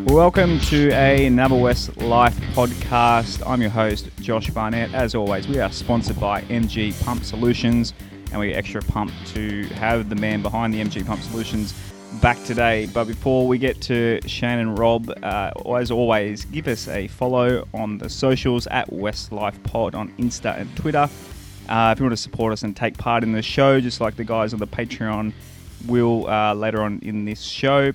Welcome to another West Life podcast. I'm your host, Josh Barnett. As always, we are sponsored by MG Pump Solutions, and we're extra pumped to have the man behind the MG Pump Solutions back today. But before we get to Shane and Rob, as always, give us a follow on the socials at West Life Pod on Insta and Twitter. If you want to support us and take part in the show, just like the guys on the Patreon will later on in this show,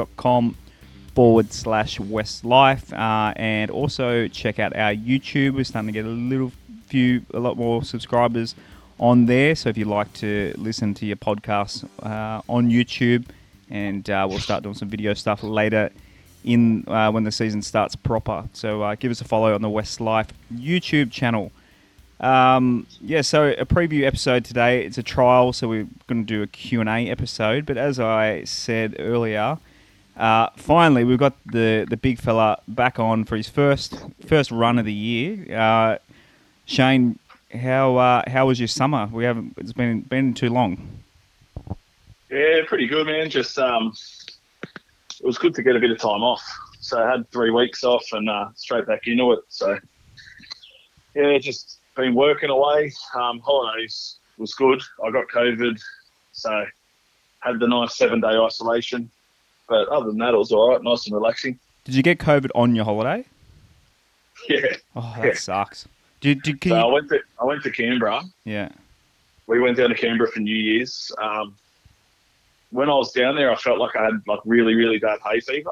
patreon.com/Westlife, and also check out our YouTube. We're starting to get a lot more subscribers on there. So if you like to listen to your podcasts on YouTube, and we'll start doing some video stuff later in when the season starts proper. So give us a follow on the Westlife YouTube channel. So a preview episode today. It's a trial, so we're going to do a Q&A episode. But as I said earlier, finally we've got the big fella back on for his first run of the year. Shane, how was your summer? It's been too long. Yeah, pretty good, man. Just it was good to get a bit of time off. So I had 3 weeks off and straight back into it. So yeah, just been working away. Holidays was good. I got COVID, so had the nice 7-day isolation. But other than that, it was all right, nice and relaxing. Did you get COVID on your holiday? Yeah. Oh, that sucks. I went to Canberra. Yeah. We went down to Canberra for New Year's. When I was down there, I felt like I had really, really bad hay fever.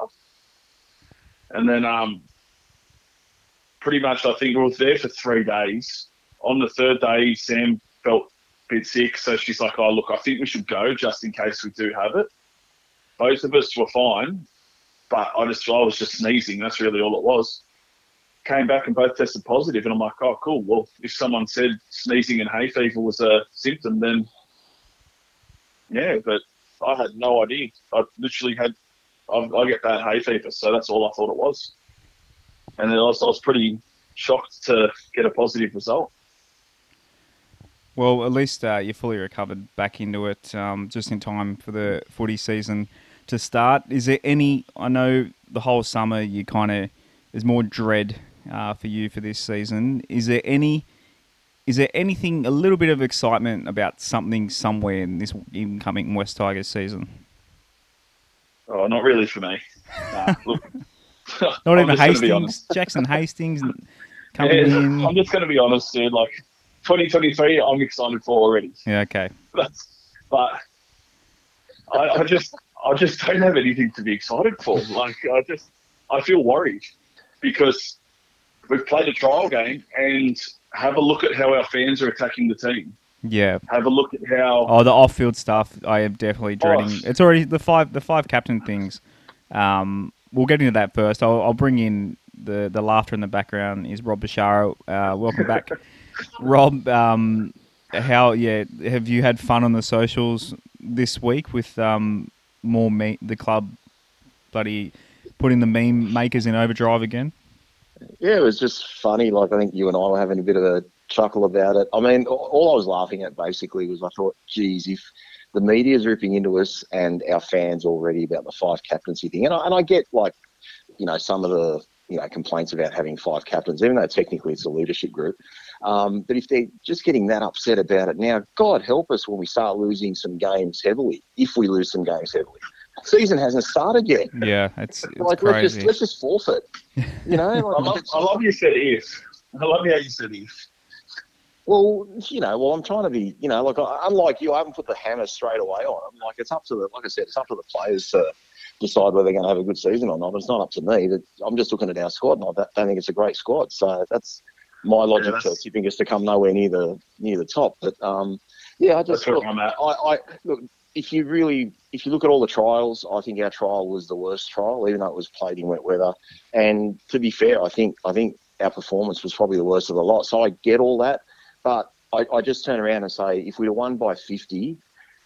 And then pretty much I think we were there for 3 days. On the 3rd day, Sam felt a bit sick, so she's like, "Oh, look, I think we should go just in case we do have it." Both of us were fine, but I was just sneezing. That's really all it was. Came back and both tested positive, and I'm like, "Oh, cool. Well, if someone said sneezing and hay fever was a symptom, then yeah." But I had no idea. I literally I get bad hay fever, so that's all I thought it was. And then I was pretty shocked to get a positive result. Well, at least you're fully recovered back into it just in time for the footy season to start. Is there I know the whole summer there's more dread for you for this season. Is there anything, a little bit of excitement about something somewhere in this incoming West Tigers season? Oh, not really for me. Look, not even Hastings, Jackson Hastings coming in. I'm just going to be honest, dude. 2023, I'm excited for already. Yeah, okay. But I just don't have anything to be excited for. I feel worried because we've played a trial game, and have a look at how our fans are attacking the team. Yeah. Have a look at how... Oh, the off-field stuff, I am definitely dreading. It's already the five captain things. We'll get into that first. I'll bring in the laughter in the background is Rob Bashara. Welcome back. Rob, have you had fun on the socials this week with the club bloody putting the meme makers in overdrive again? Yeah, it was just funny. I think you and I were having a bit of a chuckle about it. I mean, all I was laughing at basically was I thought, geez, if the media's ripping into us and our fans already about the 5 captaincy thing, and I get some of the complaints about having 5 captains, even though technically it's a leadership group. But if they're just getting that upset about it now, God help us when we start losing some games heavily, if we lose some games heavily. Season hasn't started yet. Yeah, it's crazy. Let's just forfeit. I love you said if. I love how you said if. Well, I'm trying to be, unlike you, I haven't put the hammer straight away on them. It's up to it's up to the players to decide whether they're going to have a good season or not. It's not up to me. I'm just looking at our squad, and I don't think it's a great squad. So that's my logic to tipping us to come nowhere near the top. But I just look, look. If you look at all the trials, I think our trial was the worst trial, even though it was played in wet weather. And to be fair, I think our performance was probably the worst of the lot. So I get all that, but I just turn around and say, if we'd have won by 50,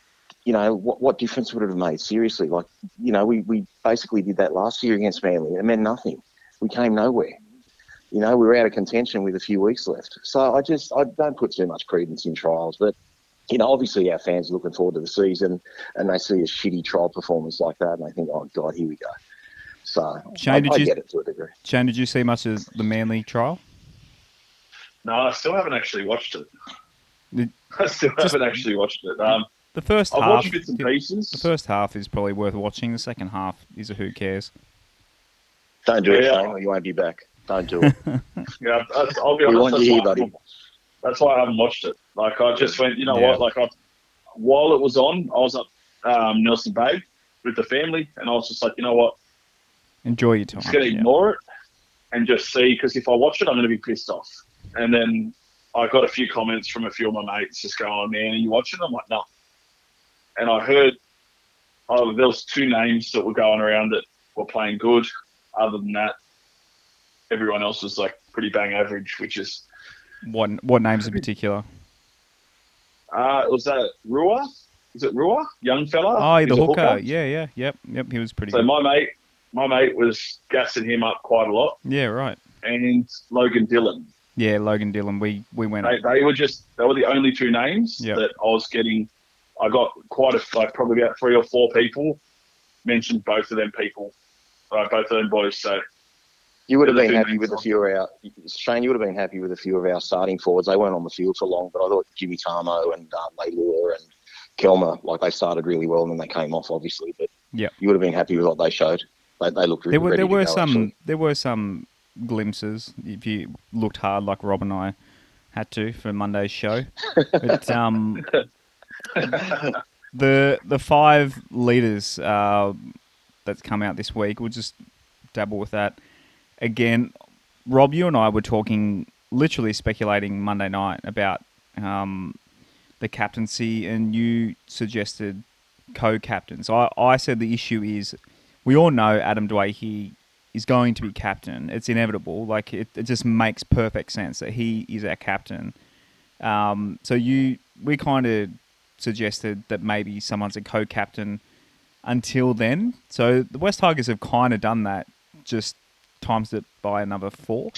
what difference would it have made? Seriously, we basically did that last year against Manly. It meant nothing. We came nowhere. We were out of contention with a few weeks left. So I don't put too much credence in trials, but obviously our fans are looking forward to the season and they see a shitty trial performance like that and they think, oh God, here we go. So Shane, I get it to a degree. Shane, did you see much of the Manly trial? No, I still haven't actually watched it. The, I still Just- haven't actually watched it. the first I've half, watched bits and pieces. the first half is probably worth watching. The second half is a who cares. Don't do it, Yeah. Shane, or you won't be back. Don't do it. Yeah, I'll be We honest. want you here, buddy. That's why I haven't watched it. Like I just went, you know Yeah. what? Like while it was on, I was up Nelson Bay with the family, and I was just like, you know what? Enjoy your time. I'm just gonna ignore it and just see, because if I watch it, I'm gonna be pissed off. And then I got a few comments from a few of my mates just going, "Oh, man, are you watching?" I'm like, no. And I heard there was 2 names that were going around that were playing good. Other than that, everyone else was like pretty bang average, which is What names in particular? was that Rua? Is it Rua? Young fella? Oh, He's the a hooker. Yeah. Yep. He was pretty So good. my mate was gassing him up quite a lot, Yeah, right. and Logan Dillon. Yeah, Logan Dillon. We went. They were the only 2 names Yep. that I was getting. I got probably about 3 or 4 people mentioned both of them boys. So You would have Yeah, the been two happy names with a on. few of our Shane. You would have been happy with a few of our starting forwards. They weren't on the field for long, but I thought Jimmy Tarmo and Leilua and Kelmer, like they started really well, and then they came off, obviously. But Yep. you would have been happy with what they showed. They looked really ready There to were go, some actually. there were some glimpses if you looked hard, like Rob and I had to for Monday's show. But the 5 leaders that's come out this week, we'll just dabble with that again. Rob, you and I were talking, literally speculating Monday night about the captaincy, and you suggested co-captains. I said the issue is we all know Adam Dwyer is going to be captain. It's inevitable. Like it just makes perfect sense that he is our captain. So we kind of suggested that maybe someone's a co-captain until then. So the West Tigers have kind of done that, just times it by another 4.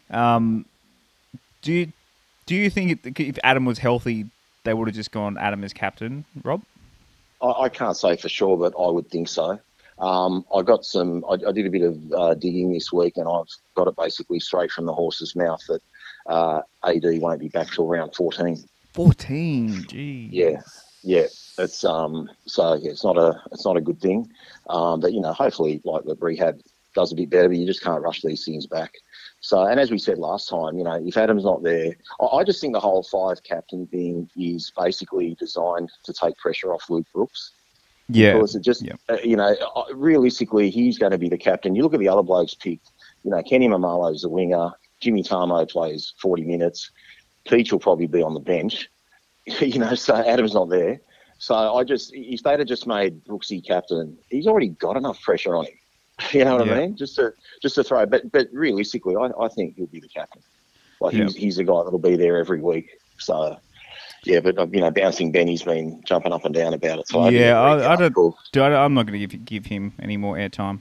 Do you think if Adam was healthy, they would have just gone Adam as captain, Rob? I can't say for sure, but I would think so. I got some. I did a bit of digging this week, and I've got it basically straight from the horse's mouth that AD won't be back till round 14. 14, geez. Yeah. It's so yeah, it's not a good thing. But hopefully, like the rehab does a bit better. But you just can't rush these things back. So, and as we said last time, if Adam's not there, I just think the whole 5 captain thing is basically designed to take pressure off Luke Brooks. Yeah. Because it just, realistically, he's going to be the captain. You look at the other blokes picked. Kenny Mamalo's the winger. Jimmy Tarmo plays 40 minutes. Peach will probably be on the bench. So Adam's not there. So if they'd have just made Brooksy captain, he's already got enough pressure on him. You know what I mean? Just to throw. But realistically, I think he'll be the captain. Like he's a guy that'll be there every week. So yeah, but Bouncing Benny's been jumping up and down about it. So I'm not going to give him any more airtime.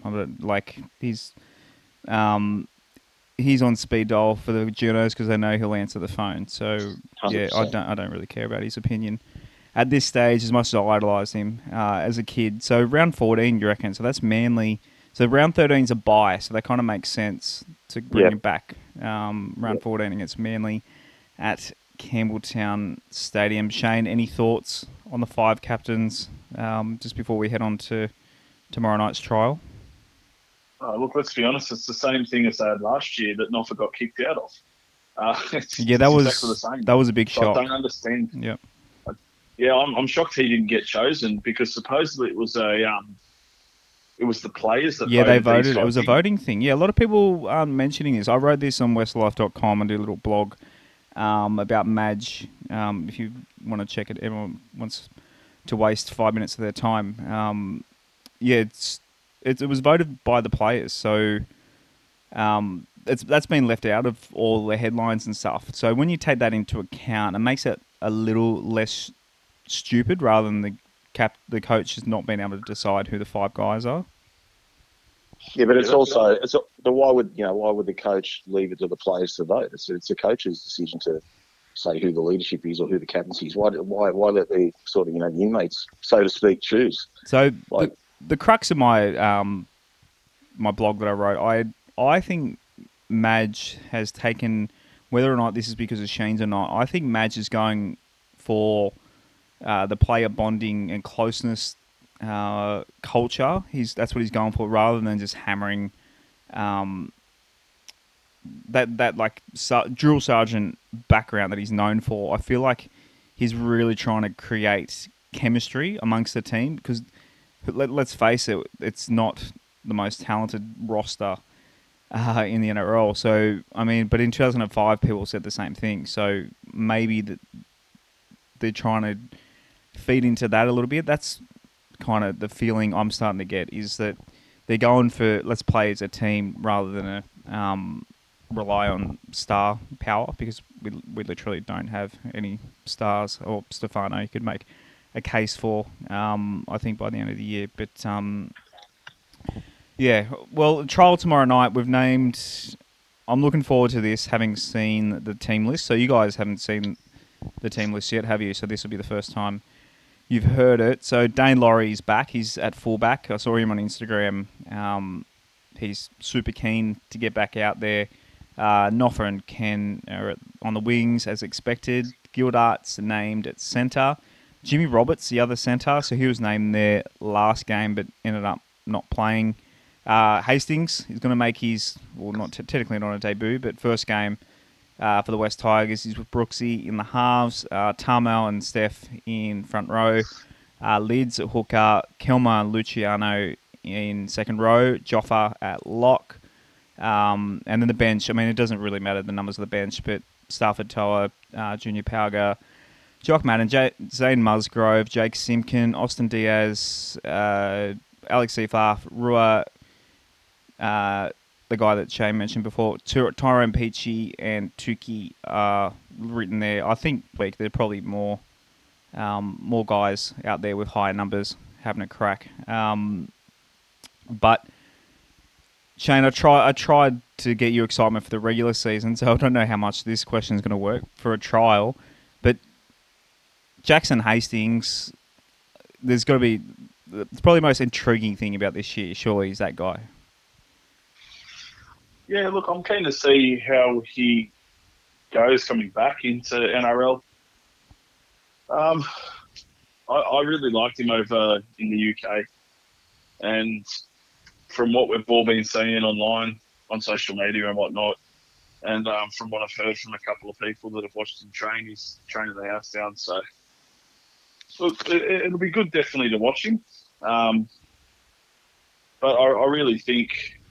He's on speed dial for the journos because they know he'll answer the phone. So 100%. I don't really care about his opinion at this stage as much as I idolised him as a kid. So round 14, you reckon? So that's Manly. So round 13 is a bye, so that kind of makes sense to bring him back. Round 14 against Manly at Campbelltown Stadium. Shane, any thoughts on the 5 captains just before we head on to tomorrow night's trial? Oh, look, let's be honest. It's the same thing as they had last year that Norfolk got kicked out of. It's exactly the same. That was a big So shock. I don't understand. Yep. Yeah, I'm shocked he didn't get chosen because supposedly it was it was the players that they voted. voted. It was a voting thing. Yeah, a lot of people aren't mentioning this. I wrote this on westlife.com and did a little blog about Madge. If you want to check it, everyone wants to waste 5 minutes of their time. It was voted by the players, so that's been left out of all the headlines and stuff. So when you take that into account, it makes it a little less stupid rather than the coach has not been able to decide who the 5 guys are. Yeah, but why would the coach leave it to the players to vote? It's the coach's decision to say who the leadership is or who the captaincy is. Why let the sort of the inmates, so to speak, choose? So the crux of my my blog that I wrote. I think Madge has taken, whether or not this is because of Sheens or not, I think Madge is going for the player bonding and closeness culture. That's what he's going for, rather than just hammering that like drill sergeant background that he's known for. I feel like he's really trying to create chemistry amongst the team, because let's face it, it's not the most talented roster in the NRL. So, I mean, but in 2005, people said the same thing. So maybe they're trying to feed into that a little bit. That's kind of the feeling I'm starting to get, is that they're going for let's play as a team rather than rely on star power, because we literally don't have any stars. Or Stefano, you could make a case for, I think, by the end of the year. But yeah, well, trial tomorrow night. We've named. I'm looking forward to this, having seen the team list. So you guys haven't seen the team list yet, have you? So this will be the first time you've heard it. So Dane Laurie's back. He's at fullback. I saw him on Instagram. He's super keen to get back out there. Noffa and Ken are on the wings as expected. Gildart's named at centre. Jimmy Roberts, the other centre. So he was named there last game, but ended up not playing. Hastings is going to make his, well, not technically not a debut, but first game for the West Tigers. He's with Brooksy in the halves, Tarmel and Steph in front row, Lids at hooker, Kelma and Luciano in second row, Joffa at lock, and then the bench. I mean, it doesn't really matter the numbers of the bench, but Stafford Toa, Junior Pauga, Jock Madden, Zane Musgrove, Jake Simpkin, Austin Diaz, Alex Seafaf, Rua, the guy that Shane mentioned before, Tyrone Peachy and Tuki are written there. I think, Blake, there are probably more guys out there with higher numbers having a crack. But Shane, I tried to get you excitement for the regular season, so I don't know how much this question is going to work for a trial. But Jackson Hastings, there's got to be, it's probably the most intriguing thing about this year. Surely he's that guy. Yeah, look, I'm keen to see how he goes coming back into NRL. I really liked him over in the UK, and from what we've all been seeing online on social media and whatnot, and from what I've heard from a couple of people that have watched him train, he's training the house down. So, look, it'll be good definitely to watch him. But I really think,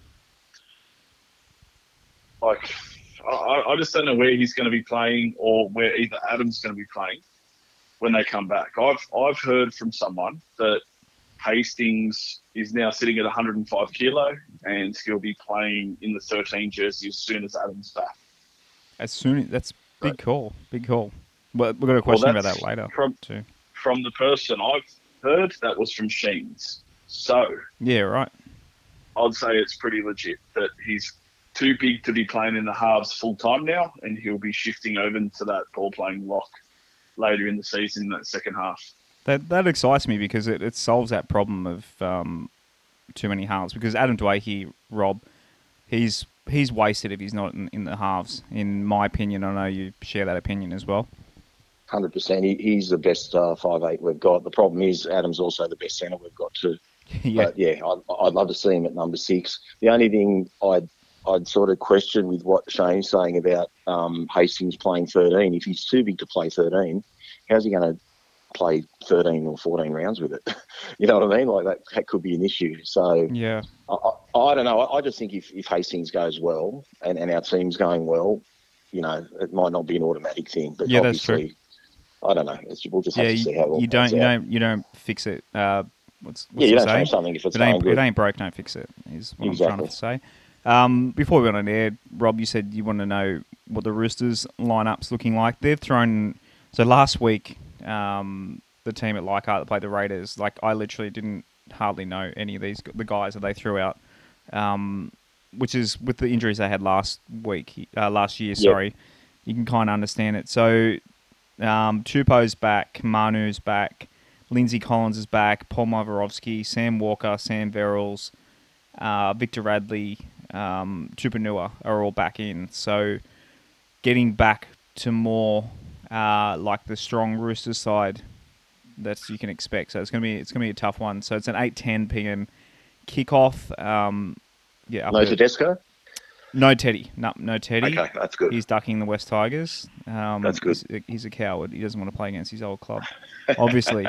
like, I just don't know where he's going to be playing, or where either Adam's going to be playing when they come back. I've heard from someone that Hastings is now sitting at 105 kilo, and he'll be playing in the 13 jersey as soon as Adam's back. That's big call. Big call. Well, we've got a question about that later too. From the person I've heard, that was from Sheens. So yeah, right. I'd say it's pretty legit that he's too big to be playing in the halves full time now, and he'll be shifting over into that ball playing lock later in the season, in that second half. That excites me, because it solves that problem of too many halves. Because Adam Dwayne, Rob, he's wasted if he's not in the halves, in my opinion. I know you share that opinion as well. 100%. He's the best 5'8" we've got. The problem is Adam's also the best centre we've got too. Yeah. But yeah, I'd love to see him at number 6. The only thing I'd sort of question with what Shane's saying about Hastings playing 13. If he's too big to play 13, how's he going to play 13 or 14 rounds with it? You know what I mean? Like that could be an issue. So yeah, I don't know. I just think if Hastings goes well and our team's going well, you know, it might not be an automatic thing. But yeah, obviously, that's true. I don't know. We'll just have to see how it all you don't fix it. What's you don't saying? change something if it's It ain't, going good. it ain't broke, don't fix it, is what Exactly. I'm trying to say. Before we went on air, Rob, you said you want to know what the Roosters lineup's looking like. They've thrown, so last week, the team at Leichhardt that played the Raiders, like, I literally didn't hardly know any of the guys that they threw out, which is with the injuries they had last year. Sorry, you can kind of understand it. So Tupou's back, Manu's back, Lindsay Collins is back, Paul Maverovsky, Sam Walker, Sam Verrills, Victor Radley, Tupanua are all back in. So getting back to more like the strong Roosters side that you can expect. So it's gonna be a tough one. So it's an 8:10 p.m. kickoff. No Tedesco? No Teddy. No Teddy. Okay, that's good. He's ducking the West Tigers. That's good. He's a coward. He doesn't want to play against his old club, obviously.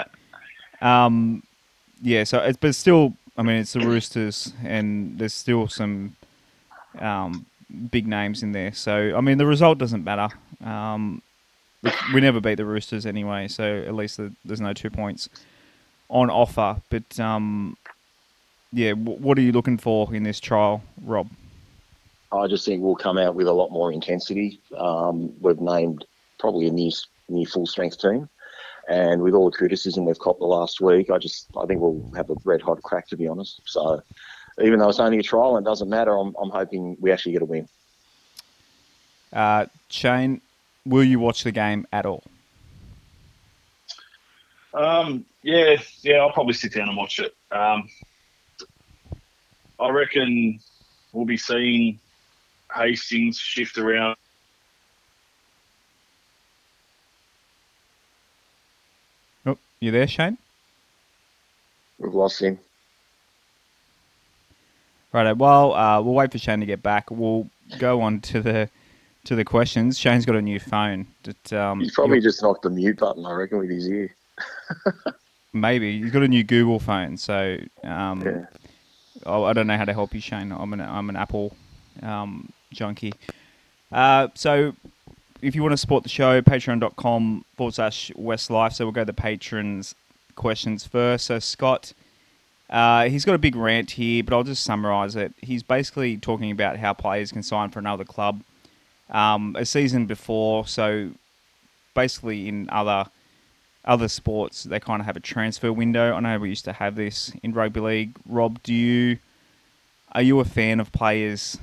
But still, I mean, it's the Roosters, and there's still some big names in there. So, I mean, the result doesn't matter. We never beat the Roosters anyway, so at least there's no 2 points on offer. But, what are you looking for in this trial, Rob? I just think we'll come out with a lot more intensity. We've named probably a new full-strength team. And with all the criticism we've copped the last week, I think we'll have a red-hot crack, to be honest. So even though it's only a trial and it doesn't matter, I'm hoping we actually get a win. Shane, will you watch the game at all? Yeah, I'll probably sit down and watch it. I reckon we'll be seeing Hastings shift around. Oh, you there, Shane? We've lost him. Right. Well, we'll wait for Shane to get back. We'll go on to the questions. Shane's got a new phone. He's probably just knocked the mute button, I reckon, with his ear. Maybe he's got a new Google phone, so Yeah. I don't know how to help you, Shane. I'm an Apple junkie. So if you want to support the show, patreon.com/Westlife. So we'll go to the patrons questions first. So Scott, he's got a big rant here, but I'll just summarise it. He's basically talking about how players can sign for another club a season before. So basically in other sports, they kind of have a transfer window. I know we used to have this in rugby league. Rob, are you a fan of players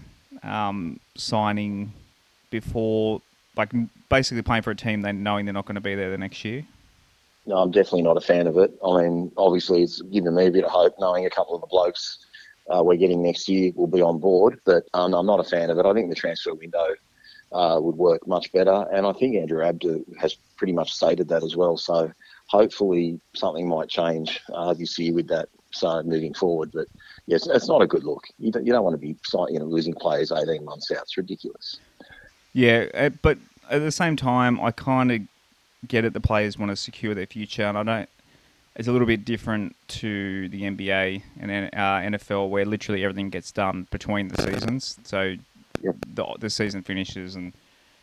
signing before, like basically playing for a team knowing they're not going to be there the next year? No, I'm definitely not a fan of it. I mean, obviously it's given me a bit of hope knowing a couple of the blokes we're getting next year will be on board, but I'm not a fan of it. I think the transfer window would work much better, and I think Andrew Abdu has pretty much stated that as well. So hopefully something might change this year with that. So moving forward, but yes, it's not a good look. You don't want to be losing players 18 months out. It's ridiculous. Yeah, but at the same time, I kind of get it. The players want to secure their future, and I don't. It's a little bit different to the NBA and NFL, where literally everything gets done between the seasons. So Yep. the season finishes and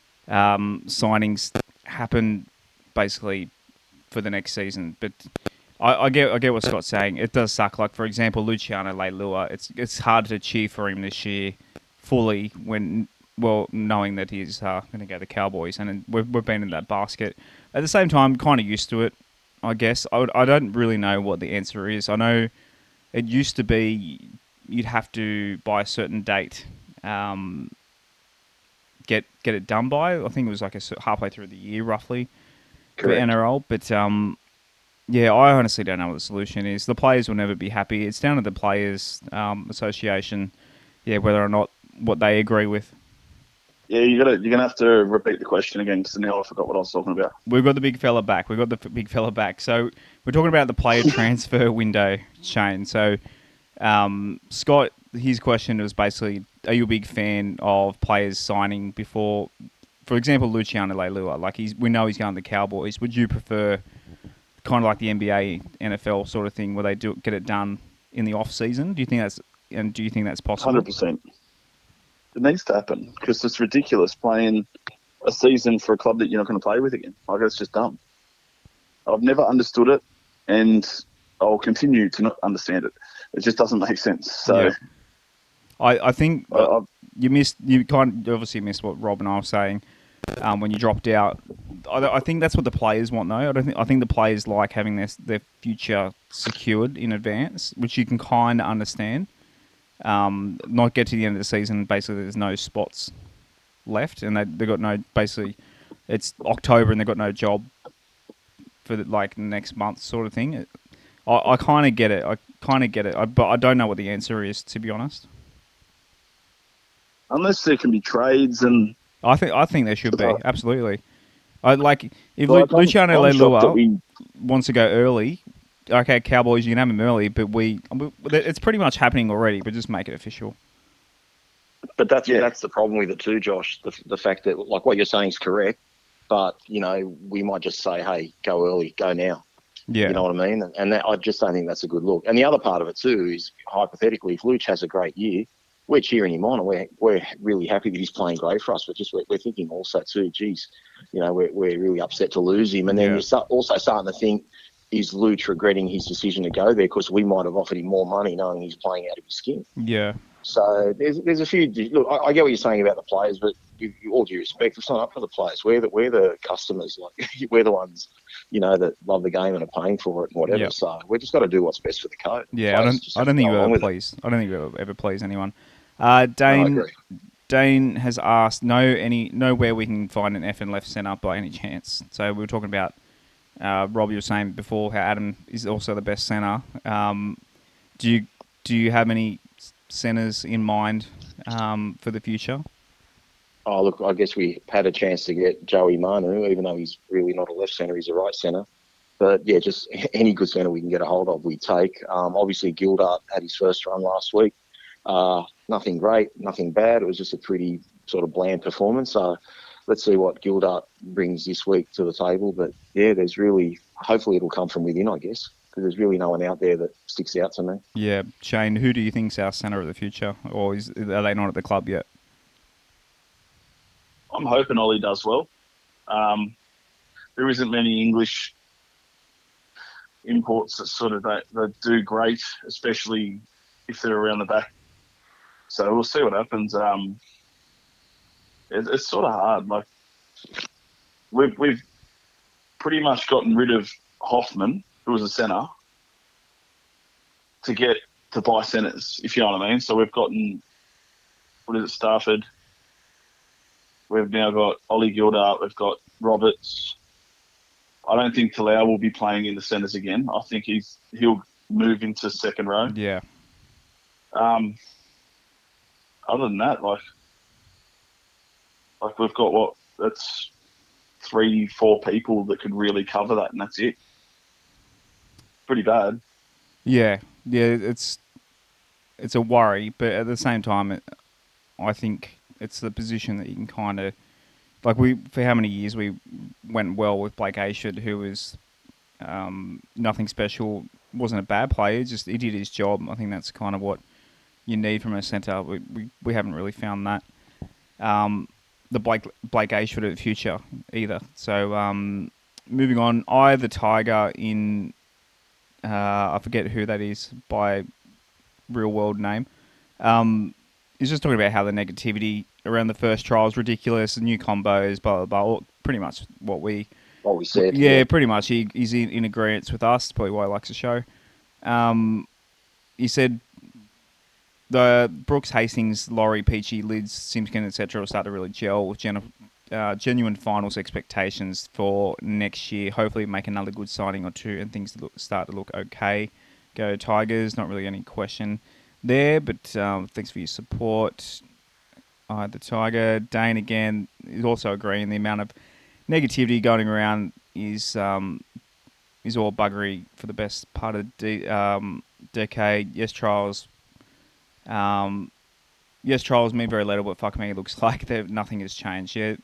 signings happen basically for the next season. But I get what Scott's saying. It does suck. Like, for example, Luciano Leilua, it's hard to cheer for him this year fully knowing that he's going to go to the Cowboys, and we've been in that basket. At the same time, kind of used to it, I guess. I don't really know what the answer is. I know it used to be you'd have to, by a certain date, get it done by. I think it was like halfway through the year, roughly, for NRL. But I honestly don't know what the solution is. The players will never be happy. It's down to the Players Association, whether or not what they agree with. Yeah, you're gonna have to repeat the question again, because now I forgot what I was talking about. We've got the big fella back. So we're talking about the player transfer window, Shane. So Scott, his question was basically, are you a big fan of players signing before, for example, Luciano Leilua? Like we know he's going to the Cowboys. Would you prefer kind of like the NBA, NFL sort of thing, where they get it done in the off season? Do you think that's possible? 100%. It needs to happen, because it's ridiculous playing a season for a club that you're not going to play with again. Like, it's just dumb. I've never understood it, and I'll continue to not understand it. It just doesn't make sense. So, yeah. I think you obviously missed what Rob and I were saying when you dropped out. I think that's what the players want, though. I think the players like having their future secured in advance, which you can kind of understand. Not get to the end of the season, basically there's no spots left, and they've got no, basically it's October and they've got no job for the next month sort of thing. I kind of get it. But I don't know what the answer is, to be honest. Unless there can be trades and I think there should be, absolutely. I like if Like, Luciano I'm shocked that Leilua wants to go early. Okay, Cowboys, you can have him early, but it's pretty much happening already. But just make it official. But that's the problem with it too, Josh. The fact that, like, what you're saying is correct, but we might just say, hey, go early, go now. Yeah, you know what I mean. And I just don't think that's a good look. And the other part of it too is, hypothetically, if Luch has a great year, we're cheering him on, and we're really happy that he's playing great for us. But just we're thinking also too, geez, we're really upset to lose him. And then you're also starting to think, is Luch regretting his decision to go there because we might have offered him more money knowing he's playing out of his skin. Yeah. So there's a few. Look, I get what you're saying about the players, but all due respect, it's not up for the players. We're the customers. Like, we're the ones, that love the game and are paying for it and whatever. Yep. So we just got to do what's best for the coach. Yeah, I don't think we'll ever please anyone. Dane has asked, know where we can find an F and left centre by any chance. So we were talking about Rob. You were saying before how Adam is also the best centre. Do you have any centres in mind for the future? Oh, look, I guess we had a chance to get Joey Manu, even though he's really not a left centre, he's a right centre. But yeah, just any good centre we can get a hold of, we take. Obviously, Gildart had his first run last week. Nothing great, nothing bad. It was just a pretty sort of bland performance. So let's see what Gildart brings this week to the table. But yeah, hopefully it'll come from within, I guess, because there's really no one out there that sticks out to me. Yeah, Shane, who do you think's our centre of the future, or are they not at the club yet? I'm hoping Ollie does well. There isn't many English imports that do great, especially if they're around the back. So we'll see what happens. It's sort of hard. Like, we've pretty much gotten rid of Hoffman, who was a centre, to buy centres, if you know what I mean. So we've gotten, Stafford. We've now got Ollie Gildart. We've got Roberts. I don't think Talau will be playing in the centres again. I think he'll move into second row. Yeah. Other than that, like we've got that's 3-4 people that could really cover that, and that's it. Pretty bad. Yeah, it's a worry, but at the same time, I think it's the position that you can kind of, like, for how many years we went well with Blake Ashford, who was nothing special, wasn't a bad player, just he did his job. I think that's kind of what you need from a centre. We haven't really found that. The Blake Ashford of the future either. So moving on, the Tiger in I forget who that is by real world name. He's just talking about how the negativity around the first trial is ridiculous, the new combos, blah blah blah. Pretty much what we said. Yeah, pretty much. He's in agreement with us. Probably why he likes the show. He said the Brooks, Hastings, Laurie, Peachy, Lids, Simpkin, etc. will start to really gel with genuine finals expectations for next year. Hopefully make another good signing or two and things start to look okay. Go Tigers, not really any question there, but thanks for your support. The Tiger. Dane again is also agreeing the amount of negativity going around is all buggery for the best part of the decade. Yes, Charles mean very little, but fuck me, it looks like nothing has changed yet.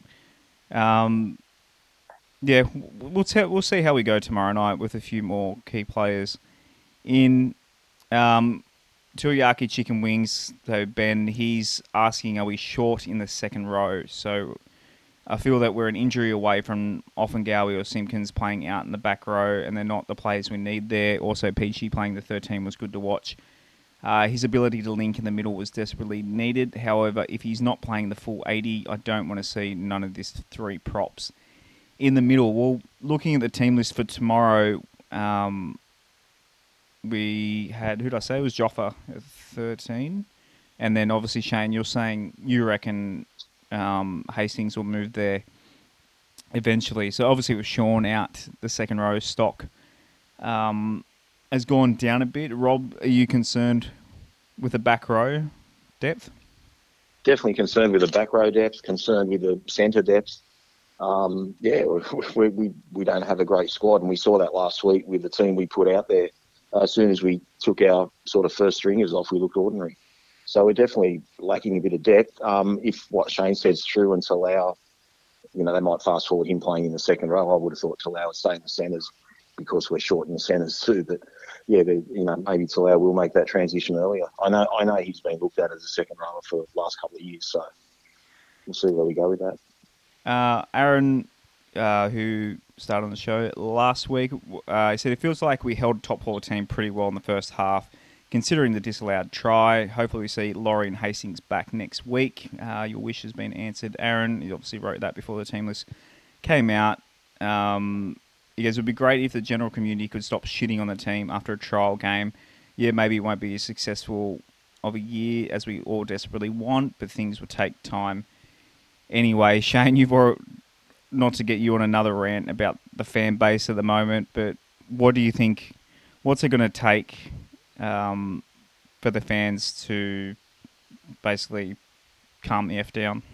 Yeah, we'll see how we go tomorrow night with a few more key players in. Tuiaki Chicken Wings, so Ben, he's asking, are we short in the second row? So I feel that we're an injury away from Offengowie or Simpkins playing out in the back row, and they're not the players we need there. Also, Peachy playing the 13 was good to watch. His ability to link in the middle was desperately needed. However, if he's not playing the full 80, I don't want to see none of this 3 props in the middle. Well, looking at the team list for tomorrow, we had, who did I say? It was Joffa at 13. And then obviously, Shane, you're saying you reckon Hastings will move there eventually. So obviously with Sean out, the second row stock. And has gone down a bit. Rob, are you concerned with the back row depth? Definitely concerned with the back row depth, concerned with the centre depth. Yeah, we don't have a great squad, and we saw that last week with the team we put out there. As soon as we took our sort of first stringers off, we looked ordinary. So we're definitely lacking a bit of depth. If what Shane said is true, and Talau, they might fast forward him playing in the second row. I would have thought Talau would stay in the centres because we're short in the centres too. But yeah, maybe Talau will make that transition earlier. I know he's been looked at as a second rower for the last couple of years, so we'll see where we go with that. Aaron, who started on the show last week, he said it feels like we held top 14 pretty well in the first half, considering the disallowed try. Hopefully we see Laurie and Hastings back next week. Your wish has been answered, Aaron. You obviously wrote that before the team list came out. He goes, it would be great if the general community could stop shitting on the team after a trial game. Yeah, maybe it won't be as successful of a year as we all desperately want, but things will take time. Anyway, Shane, not to get you on another rant about the fan base at the moment, but what do you think, what's it going to take for the fans to basically calm the F down?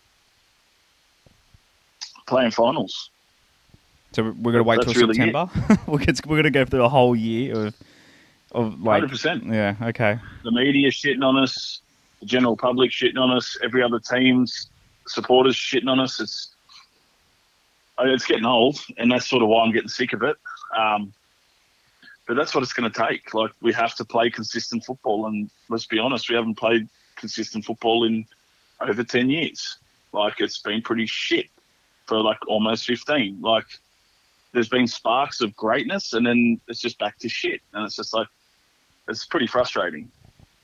Playing finals. So we're going to wait till really September? We're going to go through a whole year of like... 100%. Yeah, okay. The media shitting on us, the general public shitting on us, every other team's supporters shitting on us. It's getting old, and that's sort of why I'm getting sick of it. But that's what it's going to take. Like, we have to play consistent football, and let's be honest, we haven't played consistent football in over 10 years. Like, it's been pretty shit for like almost 15. Like, there's been sparks of greatness, and then it's just back to shit. And it's just like, it's pretty frustrating.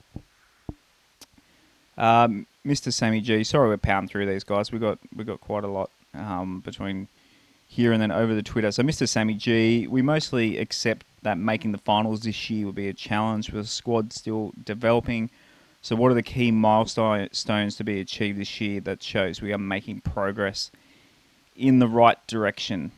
Mr. Sammy G, sorry we're pounding through these guys. We got quite a lot between here and then over the Twitter. So Mr. Sammy G, we mostly accept that making the finals this year will be a challenge with the squad still developing. So what are the key milestones to be achieved this year that shows we are making progress in the right direction?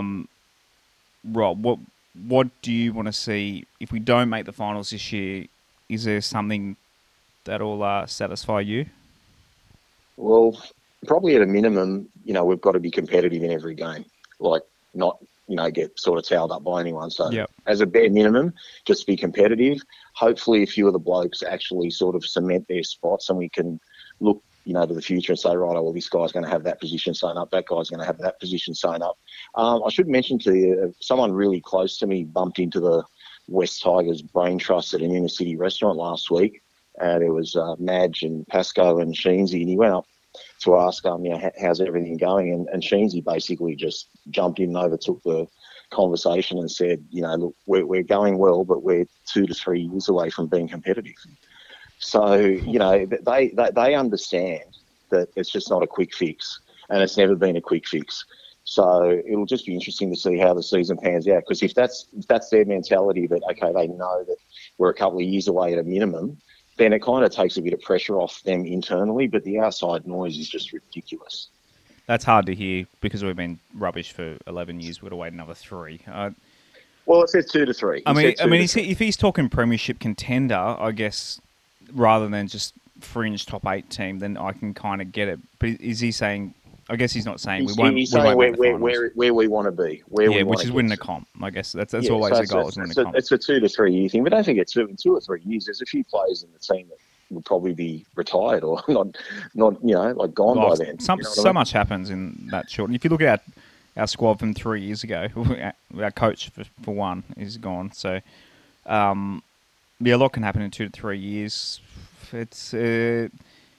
Rob, what do you want to see if we don't make the finals this year? Is there something that'll satisfy you? Well, probably at a minimum, we've got to be competitive in every game. Like, not, get sort of towed up by anyone. So As a bare minimum, just be competitive. Hopefully a few of the blokes actually sort of cement their spots, and we can look, to the future and say, right, well, this guy's going to have that position sewn up, that guy's going to have that position sewn up. I should mention to you, someone really close to me bumped into the West Tigers Brain Trust at an inner city restaurant last week. There was Madge and Pasco and Sheensy, and he went up to ask, how's everything going? And Sheensy basically just jumped in and overtook the conversation and said, look, we're going well, but we're 2 to 3 years away from being competitive. So, they understand that it's just not a quick fix, and it's never been a quick fix. So it'll just be interesting to see how the season pans out, because if that's their mentality, that, okay, they know that we're a couple of years away at a minimum, then it kind of takes a bit of pressure off them internally, but the outside noise is just ridiculous. That's hard to hear because we've been rubbish for 11 years. We've got to wait another 3. Well, it says 2 to 3. If he's talking premiership contender, I guess, rather than just fringe top 8 team, then I can kind of get it. But is he saying? I guess he's not saying we won't. He's saying where we want to be. Which is winning the comp. I guess that's always the goal. It's a 2 to 3 year thing, but don't forget, 2 or 3 years. There's a few players in the team that will probably be retired or not like gone by then. So much happens in that short. And if you look at our squad from 3 years ago, our coach for one is gone. So a lot can happen in 2 to 3 years. It's if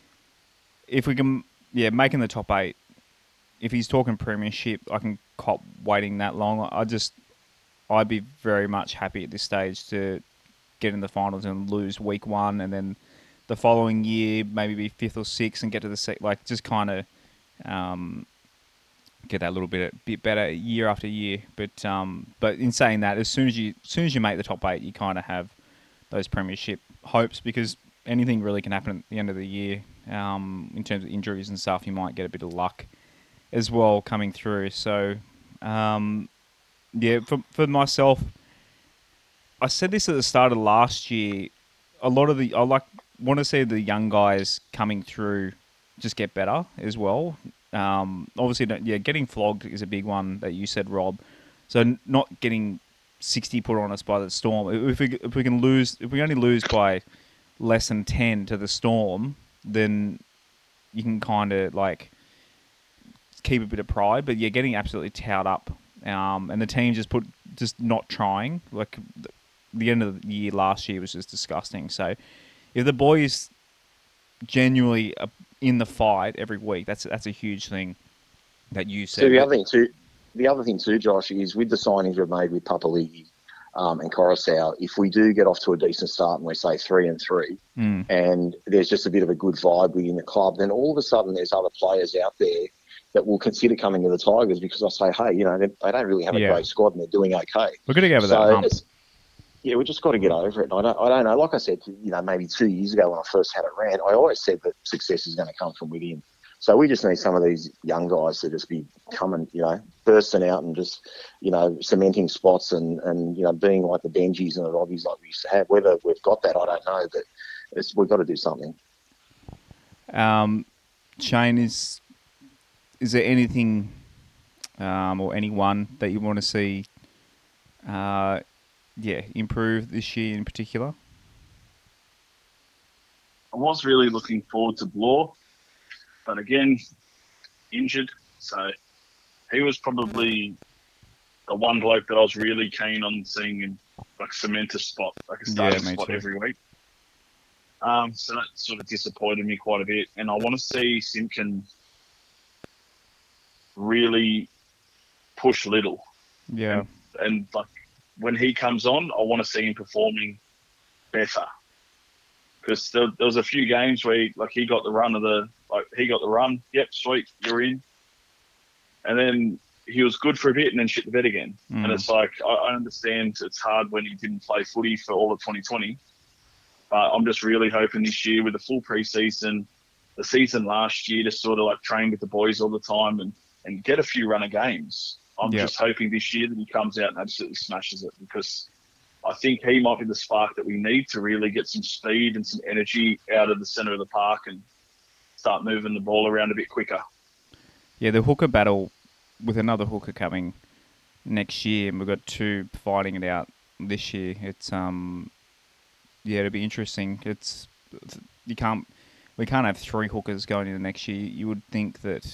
we can, making the top 8. If he's talking premiership, I can cop waiting that long. I'd be very much happy at this stage to get in the finals and lose week 1, and then the following year maybe be 5th or 6th and get to the just kind of get that little bit better year after year. But in saying that, as soon as you make the top 8, you kind of have those premiership hopes, because anything really can happen at the end of the year. In terms of injuries and stuff, you might get a bit of luck as well coming through. So, for myself, I said this at the start of last year. A lot of the want to see the young guys coming through just get better as well. Obviously, getting flogged is a big one that you said, Rob. So not getting 60 put on us by the Storm. If we can lose, if we only lose by less than 10 to the Storm, then you can kind of like keep a bit of pride. But getting absolutely towed up, and the team just not trying. Like the end of the year last year was just disgusting. So if the boys genuinely are in the fight every week, that's a huge thing that you said. So the other thing too, Josh, is with the signings we've made with Papali'i and Coruscant, if we do get off to a decent start and we say 3-3, and there's just a bit of a good vibe within the club, then all of a sudden there's other players out there that will consider coming to the Tigers because they'll say, hey, they don't really have a great squad and they're doing okay. We're going to go over that hump. Yeah, we just got to get over it. I don't know. Like I said, maybe 2 years ago when I first had it ran, I always said that success is going to come from within. So we just need some of these young guys to just be coming, bursting out and just, cementing spots and being like the Benjis and the Robbies like we used to have. Whether we've got that, I don't know, but we've got to do something. Shane, is there anything or anyone that you want to see improve this year in particular? I was really looking forward to Blore, but again, injured. So he was probably the one bloke that I was really keen on seeing him cement a spot, a starting spot every week. So that sort of disappointed me quite a bit. And I want to see Simpkin really push Little. Yeah. And when he comes on, I want to see him performing better. Because there was a few games where he got the run. Yep, sweet, you're in. And then he was good for a bit and then shit the bed again. And it's I understand it's hard when he didn't play footy for all of 2020. But I'm just really hoping this year with the full preseason, the season last year to sort of train with the boys all the time and get a few run of games. I'm just hoping this year that he comes out and absolutely smashes it because I think he might be the spark that we need to really get some speed and some energy out of the centre of the park and start moving the ball around a bit quicker. Yeah, the hooker battle with another hooker coming next year, and we've got two fighting it out this year. It's it'll be interesting. We can't have three hookers going into next year. You would think that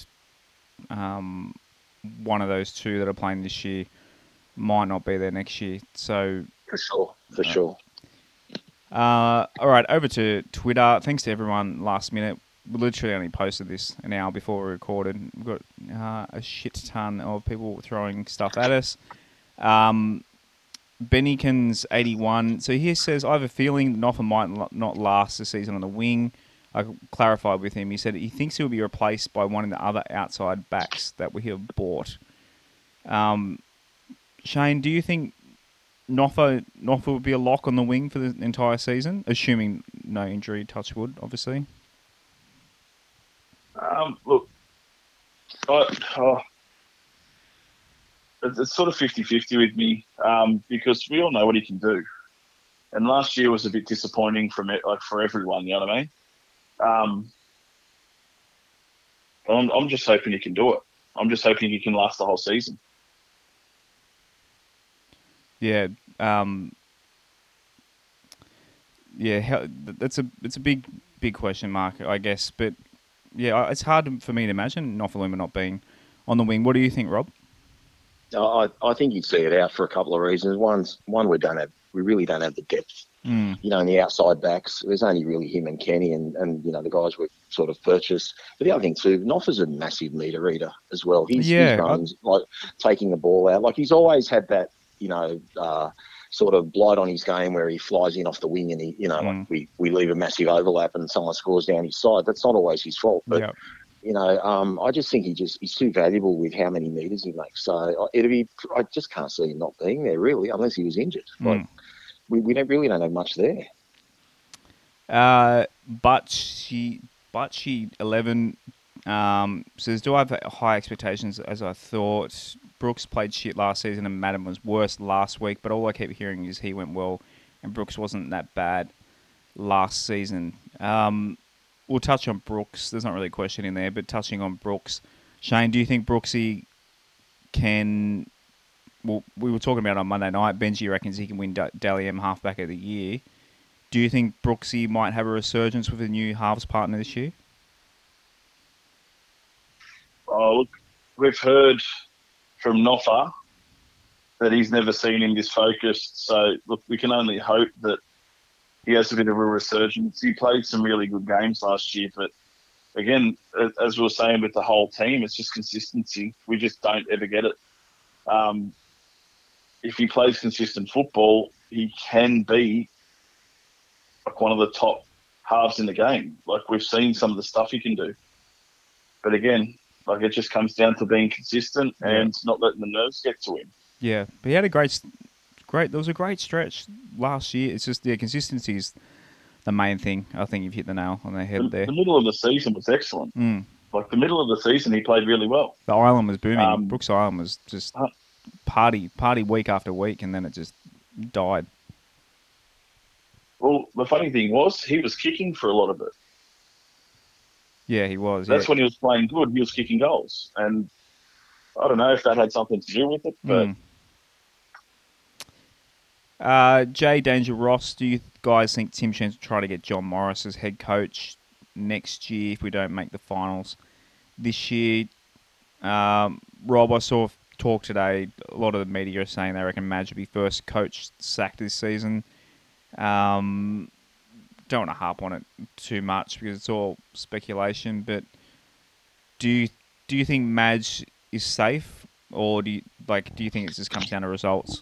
one of those two that are playing this year might not be there next year. So for sure. All right, over to Twitter. Thanks to everyone last minute. We literally only posted this an hour before we recorded. We've got a shit ton of people throwing stuff at us. Bennykins 81. So he says, I have a feeling Noffa might not last the season on the wing. I clarified with him. He said he thinks he'll be replaced by one of the other outside backs that we have bought. Shane, do you think Noffa would be a lock on the wing for the entire season, assuming no injury, touch wood, obviously? Look, it's sort of 50-50 with me because we all know what he can do. And last year was a bit disappointing for everyone, you know what I mean? I'm just hoping he can do it. I'm just hoping he can last the whole season. Yeah. It's a big question mark, I guess. But yeah, it's hard for me to imagine Nofaluma not being on the wing. What do you think, Rob? I think you'd see it out for a couple of reasons. One, we really don't have the depth. In the outside backs, there's only really him and Kenny and the guys we've sort of purchased. But the other thing too, Noffa's a massive meter eater as well. He's runs, taking the ball out. He's always had that, sort of blight on his game where he flies in off the wing and we leave a massive overlap and someone scores down his side. That's not always his fault, but I just think he's too valuable with how many meters he makes. So I just can't see him not being there really, unless he was injured. We don't have much there. But she 11 says, do I have high expectations as I thought? Brooks played shit last season and Madden was worse last week, but all I keep hearing is he went well and Brooks wasn't that bad last season. We'll touch on Brooks. There's not really a question in there, but touching on Brooks. Shane, do you think Brooksy can... Well, we were talking about it on Monday night. Benji reckons he can win Dally M halfback of the year. Do you think Brooksy might have a resurgence with a new halves partner this year? Oh, look, we've heard from Noffa that he's never seen him this focused. So, look, we can only hope that he has a bit of a resurgence. He played some really good games last year, but again, as we were saying with the whole team, it's just consistency. We just don't ever get it. If he plays consistent football, he can be like one of the top halves in the game. Like, we've seen some of the stuff he can do. But again, like, it just comes down to being consistent and not letting the nerves get to him. Yeah, but he had a great. There was a great stretch last year. It's just consistency is the main thing. I think you've hit the nail on the head there. The middle of the season was excellent. Like, the middle of the season, he played really well. The island was booming. Brooks Island was just party week after week, and then it just died. Well, the funny thing was, he was kicking for a lot of it. Yeah, he was. That's when he was playing good. He was kicking goals. And I don't know if that had something to do with it, but... Jay Danger Ross, do you guys think Tim Sheens will try to get John Morris as head coach next year if we don't make the finals this year? Rob, I saw talk today, a lot of the media are saying they reckon Madge will be first coach sacked this season. Don't want to harp on it too much because it's all speculation, but do you think Madge is safe, or do you think it just comes down to results?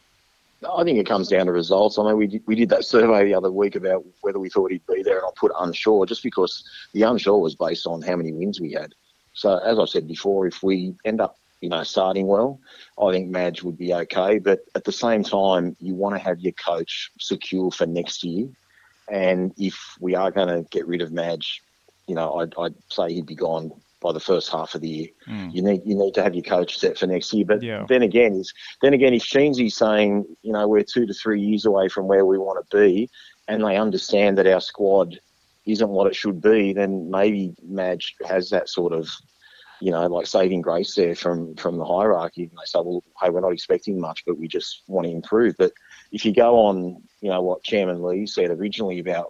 I think it comes down to results. I mean, we did that survey the other week about whether we thought he'd be there, and I put unsure just because the unsure was based on how many wins we had. So as I said before, if we end up, starting well, I think Madge would be okay. But at the same time, you want to have your coach secure for next year. And if we are going to get rid of Madge, I'd say he'd be gone by the first half of the year. You need to have your coach set for next year. But then again, if Sheensy's saying, we're 2 to 3 years away from where we want to be, and they understand that our squad isn't what it should be, then maybe Madge has that sort of, like saving grace there from the hierarchy. And they say, well, hey, we're not expecting much, but we just want to improve. But if you go on, what Chairman Lee said originally about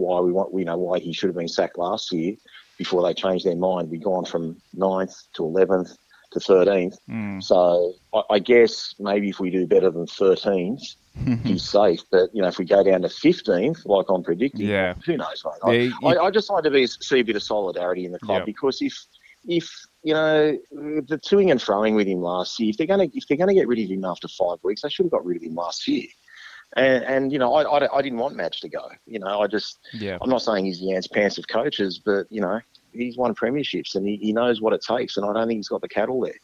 why he should have been sacked last year, before they changed their mind, we'd gone from 9th to 11th to 13th. So I guess maybe if we do better than 13th, he's safe. But, if we go down to 15th, like I'm predicting, who knows, mate? I just like to see a bit of solidarity in the club because if the toing and froing with him last year, if they're going to get rid of him after 5 weeks, they should have got rid of him last year. And I didn't want Madge to go. I'm not saying he's the Ants Pants of coaches, but, he's won premierships and he knows what it takes, and I don't think he's got the cattle there.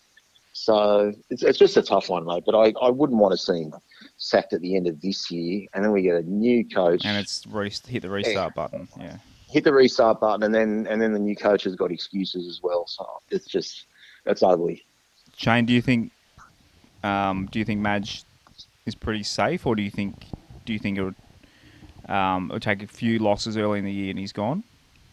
So it's just a tough one, mate. But I wouldn't want to see him sacked at the end of this year, and then we get a new coach. And it's hit the restart button, Hit the restart button, and then the new coach has got excuses as well. So it's ugly. Shane, do you think Madge is pretty safe, or do you think it would take a few losses early in the year and he's gone?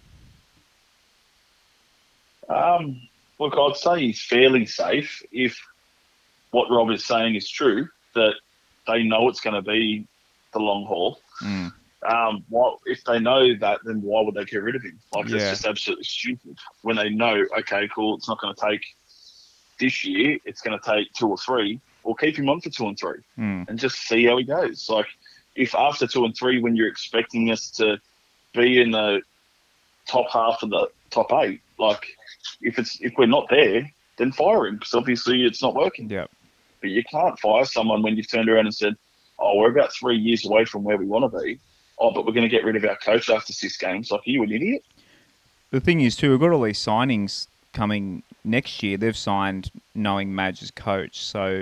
Look, I'd say he's fairly safe if what Rob is saying is true, that they know it's going to be the long haul. If they know that, then why would they get rid of him? It's just absolutely stupid. When they know, okay, cool, it's not going to take this year, it's going to take 2 or 3. Or keep him on for 2 and 3 and just see how he goes. Like, if after 2 and 3, when you're expecting us to be in the top half of the top 8, like, if we're not there, then fire him because obviously it's not working. Yeah. But you can't fire someone when you've turned around and said, oh, we're about 3 years away from where we want to be. Oh, but we're going to get rid of our coach after 6 games. Like, are you an idiot? The thing is, too, we've got all these signings coming next year. They've signed knowing Madge as coach. So,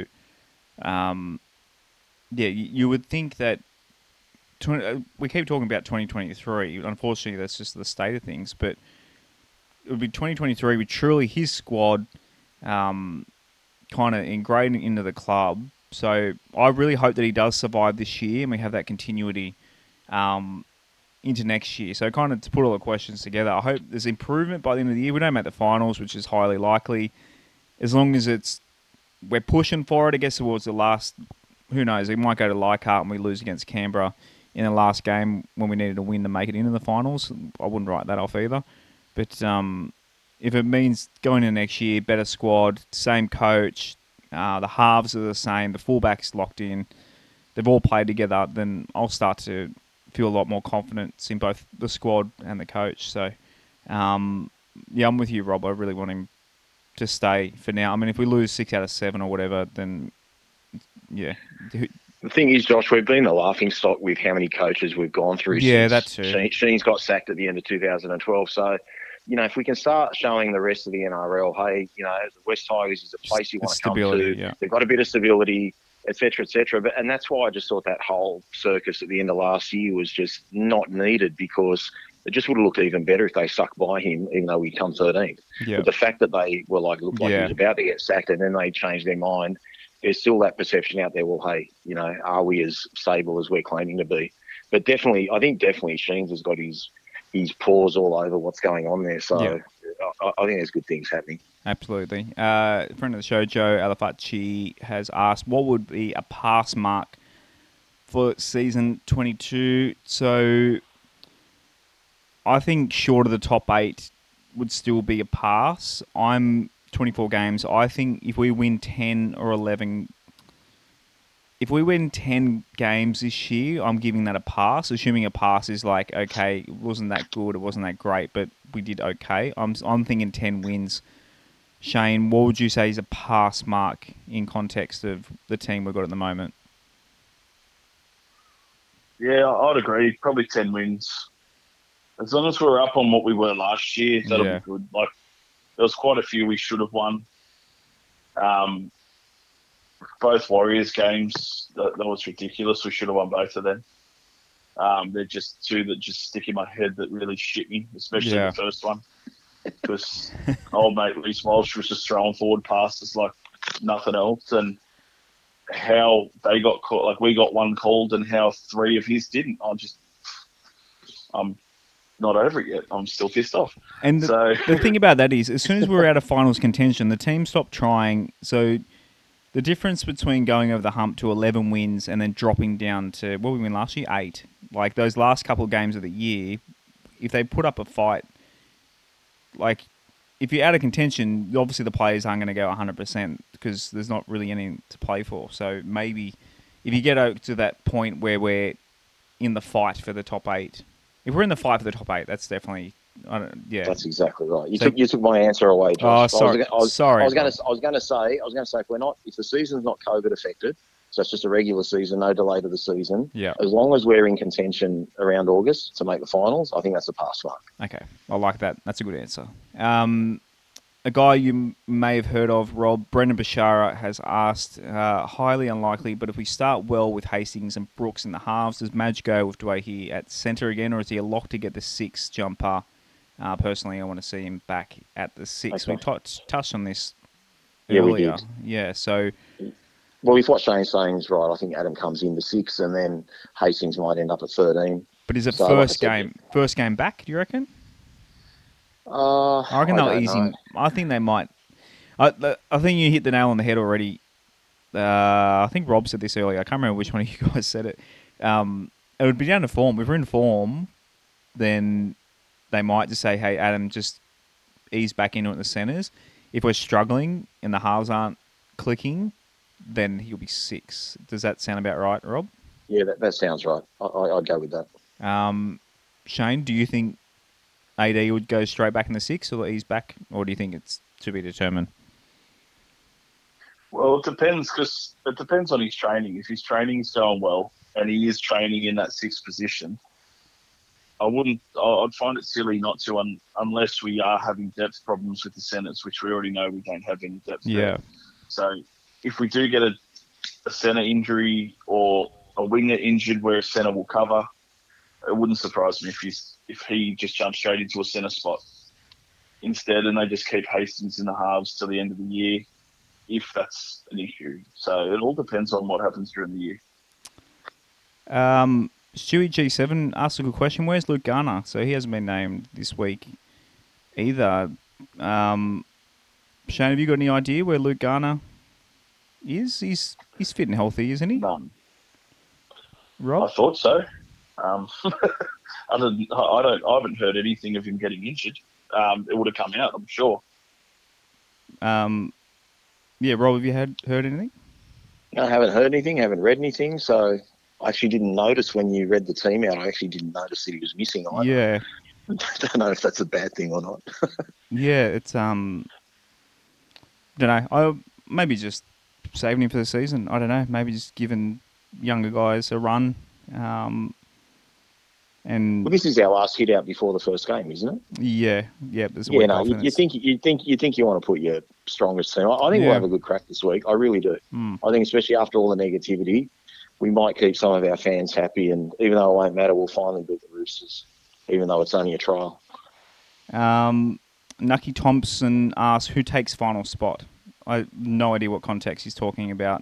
you would think that we keep talking about 2023. Unfortunately, that's just the state of things. But it would be 2023 with truly his squad kind of ingrained into the club. So I really hope that he does survive this year and we have that continuity into next year. So kind of to put all the questions together, I hope there's improvement by the end of the year. We don't make the finals, which is highly likely. As long as we're pushing for it, I guess, towards the last, who knows, we might go to Leichhardt and we lose against Canberra in the last game when we needed a win to make it into the finals. I wouldn't write that off either. But if it means going into next year, better squad, same coach, the halves are the same, the fullbacks locked in, they've all played together, then I'll start to feel a lot more confidence in both the squad and the coach. So, I'm with you, Rob. I really want him to stay for now. I mean, if we lose 6 out of 7 or whatever, then, yeah. The thing is, Josh, we've been a laughing stock with how many coaches we've gone through. Yeah, that's true. Sheen's got sacked at the end of 2012. So, if we can start showing the rest of the NRL, hey, the West Tigers is a place you want to come to. Yeah. They've got a bit of stability, et cetera, et cetera. And that's why I just thought that whole circus at the end of last year was just not needed, because it just would have looked even better if they stuck by him, even though we come 13th. Yeah. But the fact that they were looked like he was about to get sacked and then they changed their mind, there's still that perception out there, well, hey, are we as stable as we're claiming to be? But definitely, I think Sheens has got his paws all over what's going on there. So I think there's good things happening. Absolutely. Friend of the show, Joe Alafacci, has asked, what would be a pass mark for season 22? So I think short of the top 8 would still be a pass. I'm 24 games. I think if we win 10 or 11, if we win 10 games this year, I'm giving that a pass. Assuming a pass is like, okay, it wasn't that good, it wasn't that great, but we did okay. I'm thinking 10 wins. Shane, what would you say is a pass mark in context of the team we've got at the moment? Yeah, I'd agree. Probably 10 wins. As long as we're up on what we were last year, that'll be good. Like, there was quite a few we should have won. Both Warriors games, that was ridiculous. We should have won both of them. They're just two that just stick in my head that really shit me, especially the first one. Because old mate Reece Walsh was just throwing forward passes like nothing else. And how they got caught, like we got one called and how 3 of his didn't. I'm not over it yet. I'm still pissed off. And the thing about that is, as soon as we were out of finals contention, the team stopped trying. So the difference between going over the hump to 11 wins and then dropping down to, what did we win last year? 8. Like those last couple of games of the year, if they put up a fight, like if you're out of contention, obviously the players aren't going to go 100% because there's not really anything to play for. So maybe if you get out to that point where we're in the fight for the top 8, if we're in the fight for the top 8, that's definitely, That's exactly right. You took my answer away, Josh. Oh, sorry. I was going to say, if the season's not COVID affected, so it's just a regular season, no delay to the season. Yeah. As long as we're in contention around August to make the finals, I think that's a pass mark. Okay, I like that. That's a good answer. A guy you may have heard of, Rob, Brendan Bashara, has asked, highly unlikely, but if we start well with Hastings and Brooks in the halves, does Madge go with Dwayne at centre again, or is he a lock to get the 6 jumper? Personally, I want to see him back at the 6. Okay. We touched on this earlier. We did. Yeah, so... Well, if what Shane's saying is right, I think Adam comes into 6 and then Hastings might end up at 13. But is it first game back, do you reckon? I reckon they'll ease him. I think they might. I think you hit the nail on the head already. I think Rob said this earlier. I can't remember which one of you guys said it. It would be down to form. If we're in form, then they might just say, hey, Adam, just ease back into it in the centres. If we're struggling and the halves aren't clicking, then he'll be 6. Does that sound about right, Rob? Yeah, that sounds right. I'd go with that. Shane, do you think AD would go straight back in the 6 or ease back, or do you think it's to be determined? Well, it depends, because it depends on his training. If his training is going well and he is training in that 6th position, I'd find it silly not to, unless we are having depth problems with the centres, which we already know we don't have any depth. Yeah. There. So if we do get a centre injury or a winger injured where a centre will cover, it wouldn't surprise me if he just jumps straight into a centre spot instead, and they just keep Hastings in the halves till the end of the year. if that's an issue. So it all depends on what happens during the year. Stewie G7 asked a good question. Where's Luke Garner? So he hasn't been named this week either. Shane, have you got any idea where Luke Garner is? He's fit and healthy, isn't he? None. Rob? I thought so. I haven't heard anything of him getting injured. It would have come out, I'm sure. Yeah, Rob, have you heard anything? I haven't heard anything, haven't read anything, so I actually didn't notice when you read the team out. I actually didn't notice that he was missing either. Yeah. I don't know if that's a bad thing or not. Yeah, it's don't know. I maybe just saving him for the season. I don't know. Maybe just giving younger guys a run. And Well, this is our last hit out before the first game, isn't it? yeah, there's a Yeah, week no, off. you think you want to put your strongest team. I think Yeah. we'll have a good crack this week. I really do. I think especially after all the negativity, we might keep some of our fans happy, and even though it won't matter, we'll finally beat the Roosters, even though it's only a trial. Nucky Thompson asks, who takes final spot? I have no idea what context he's talking about.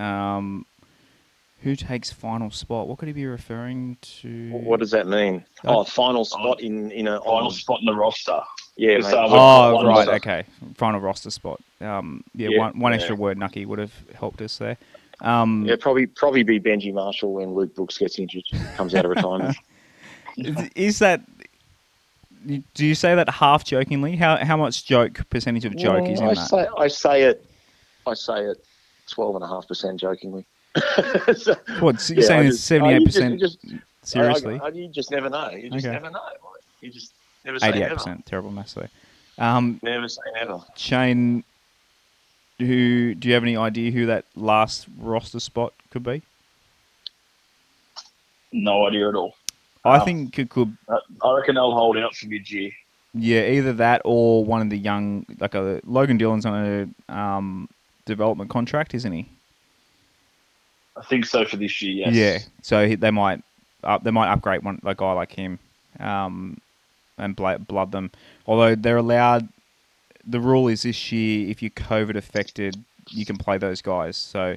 Who takes final spot? What could he be referring to? What does that mean? Final spot in a Final spot in the roster. Yeah, Because, mate. one right, roster. Okay. Final roster spot. Yeah, one extra word, Nucky, would have helped us there. Yeah, probably be Benji Marshall when Luke Brooks gets injured, comes out of retirement. Is that? Do you say that half jokingly? How much percentage of joke is in that? I say it 12.5% jokingly. So, What? So you're saying it's 78%? Seriously? You just never know. You just Okay. never know. You just never say 88%. never. Terrible maths there. Never say never. Shane, do you have any idea who that last roster spot could be? No idea at all. I think it could. I reckon they'll hold out for mid-year. Yeah, either that or one of the young, Logan Dillon's on a development contract, isn't he? I think so for this year, yes. Yeah, so they might upgrade a guy like him, and blood them. Although they're allowed, the rule is this year if you're COVID affected, you can play those guys. So,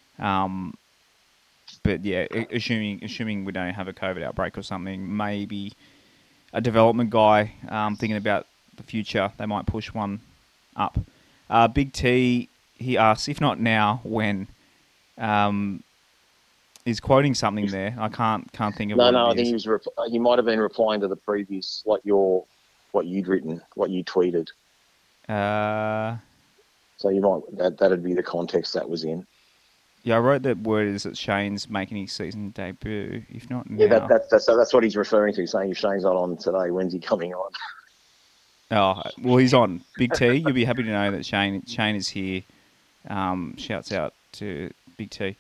but yeah, assuming we don't have a COVID outbreak or something, maybe a development guy thinking about the future, they might push one up. Big T, he asks, if not now, when? He's quoting something there. I can't think of what No, it I think is. he might have been replying to the previous, what you'd written, what you tweeted. So you might that'd be the context that was in. Yeah, I wrote that word is that Shane's making his season debut. If not now. Yeah, that's what he's referring to, saying if Shane's not on today, when's he coming on? Oh, well, he's on. Big T, you'll be happy to know that Shane is here. Shouts out to Big T.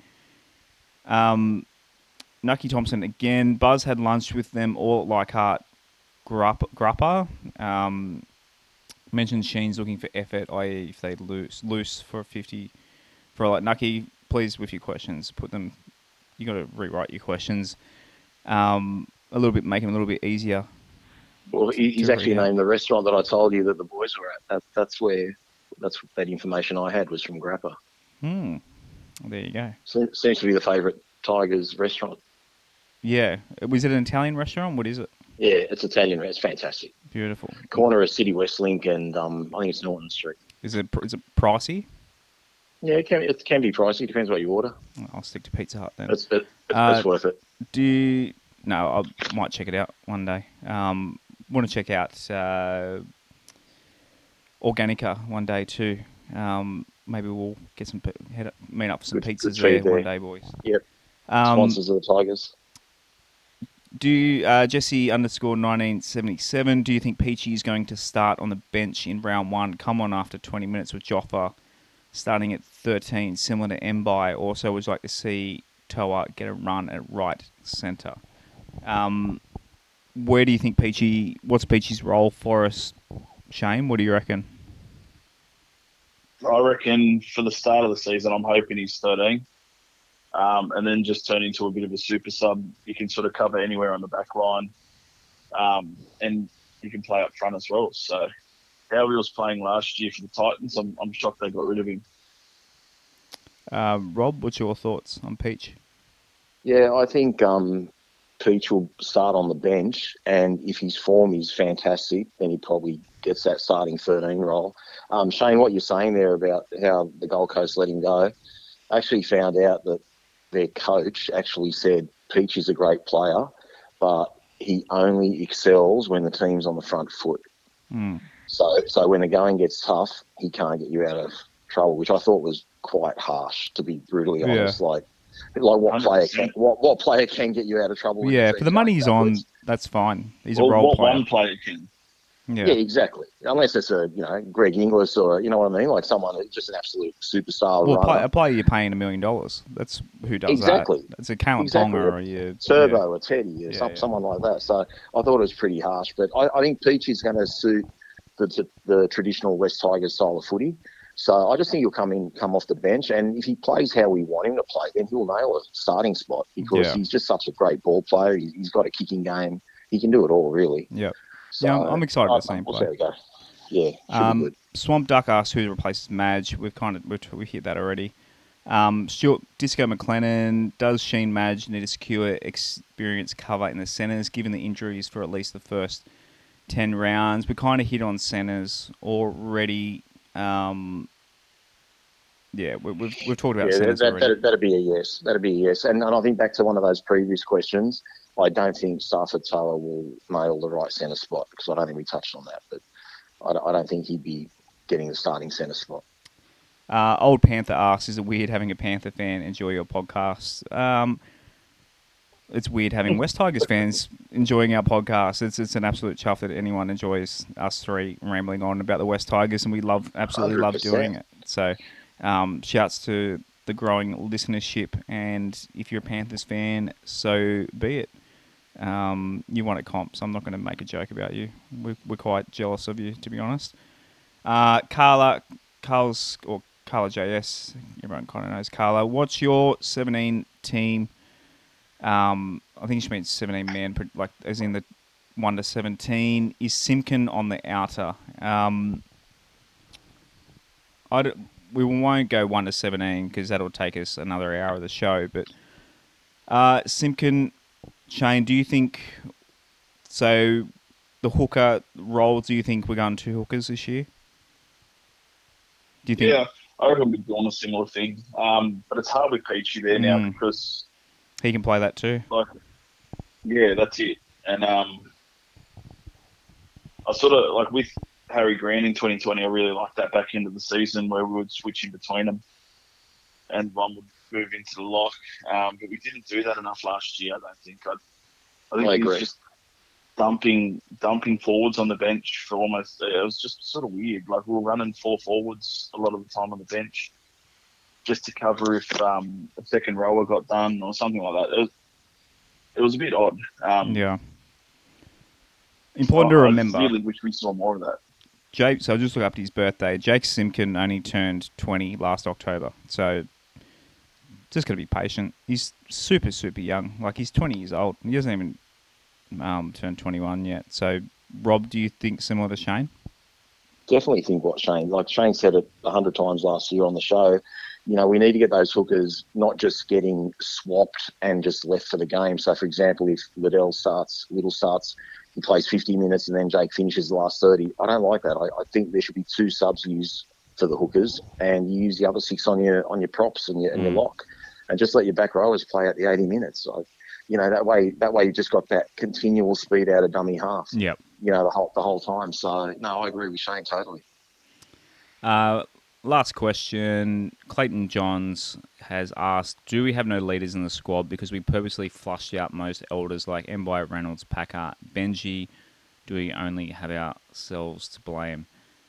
Nucky Thompson again. Buzz had lunch with them all at Leichhardt Grappa. Mentioned Sheen's looking for effort, i.e. if they loose for 50. Nucky, please, with your questions, put them. You got to rewrite your questions. Make them a little bit easier. Well, he's actually named the restaurant that I told you that the boys were at. That's that information I had was from Grappa. There you go. Seems to be the favourite Tigers restaurant. Yeah. Was it an Italian restaurant? What is it? Yeah, it's Italian. It's fantastic. Beautiful. Corner of City West Link and I think it's Norton Street. Is it pricey? Yeah, it can be pricey. Depends what you order. I'll stick to Pizza Hut then. It's worth it. No, I might check it out one day. Want to check out Organica one day too. Maybe we'll get meet up for some pizzas there one day, boys. Yep. Sponsors of the Tigers. Jesse _1977, do you think Peachy is going to start on the bench in round one, come on after 20 minutes with Joffa starting at 13, similar to Mbai? Also would like to see Toa get a run at right centre. Where do you think what's Peachy's role for us, Shane? What do you reckon? I reckon for the start of the season, I'm hoping he's 13. And then just turn into a bit of a super sub. You can sort of cover anywhere on the back line. And you can play up front as well. So how he was playing last year for the Titans, I'm shocked they got rid of him. Rob, what's your thoughts on Peach? Yeah, I think Peach will start on the bench, and if his form is fantastic, then he probably gets that starting 13 role. Shane, what you're saying there about how the Gold Coast let him go, I actually found out that their coach actually said Peach is a great player, but he only excels when the team's on the front foot. Mm. So when the going gets tough, he can't get you out of trouble, which I thought was quite harsh, to be brutally Yeah. honest. Like what player 100%. can what player can get you out of trouble? When Yeah, the for the team's money going he's on, backwards? that's fine. He's a Well, role what player. one player can? Yeah, Yeah. exactly. Unless it's Greg Inglis or you know what I mean, like someone who's just an absolute superstar Well, runner. a player you're paying $1 million. That's who does Exactly. that. It's a Callum Exactly. Ponga or you. Turbo or Teddy or Yeah. someone like that. So I thought it was pretty harsh. But I think Peach is going to suit the traditional West Tigers style of footy. So I just think he'll come off the bench, and if he plays how we want him to play, then he'll nail a starting spot because he's just such a great ball player. He's got a kicking game. He can do it all, really. Yeah. So Yeah, I'm excited to see him we'll play. see how we go. Yeah, should be good. Swamp Duck asks who replaces Madge. We hit that already. Stuart Disco McLennan, does Sheen Madge need to secure experience cover in the centres given the injuries for at least the first 10 rounds? We kind of hit on centres already. We've talked about centres already. That'd be a yes. That'd be a yes. And I think back to one of those previous questions, I don't think Stafford Toa will nail the right centre spot because I don't think we touched on that. But I don't think he'd be getting the starting centre spot. Old Panther asks, is it weird having a Panther fan enjoy your podcast? It's weird having West Tigers fans enjoying our podcast. It's an absolute chuff that anyone enjoys us three rambling on about the West Tigers, and we absolutely love 100%. doing it. So, shouts to the growing listenership, and if you're a Panthers fan, so be it. You won at comp, so I'm not going to make a joke about you. We're quite jealous of you, to be honest. Carla JS, everyone kind of knows Carla. What's your 17 team? I think she means 17 man, like as in the 1 to 17. Is Simpkin on the outer? We won't go 1 to 17 because that'll take us another hour of the show. But Simpkin, Shane, do you think so? The hooker role, do you think we're going 2 hookers this year? Do you think? Yeah, I reckon we're doing a similar thing. But it's hard with Peachy there now because he can play that too. Yeah, that's it. And I sort of like with Harry Grant in 2020, I really liked that back into the season where we would switch in between them and one would move into the lock. But we didn't do that enough last year, I don't think. I think he was just dumping forwards on the bench for almost. It was just sort of weird. Like we were running 4 forwards a lot of the time on the bench just to cover if a second rower got done or something like that. It was a bit odd. Yeah. Important to remember. I really wish we saw more of that. Jake, so I'll just look up his birthday. Jake Simpkin only turned 20 last October. So just got to be patient. He's super, super young. Like he's 20 years old. He hasn't even turned 21 yet. So, Rob, do you think similar to Shane? Definitely think what Shane said it 100 times last year on the show. You know, we need to get those hookers not just getting swapped and just left for the game. So, for example, if Little starts, he plays 50 minutes and then Jake finishes the last 30. I don't like that. I think there should be 2 subs used for the hookers and you use the other 6 on your props and your lock and just let your back rowers play out the 80 minutes. So, you know, that way you just got that continual speed out of dummy half. Yep. You know, the whole time. So, no, I agree with Shane totally. Last question. Clayton Johns has asked, do we have no leaders in the squad because we purposely flushed out most elders like Mbai, Reynolds, Packer, Benji? Do we only have ourselves to blame?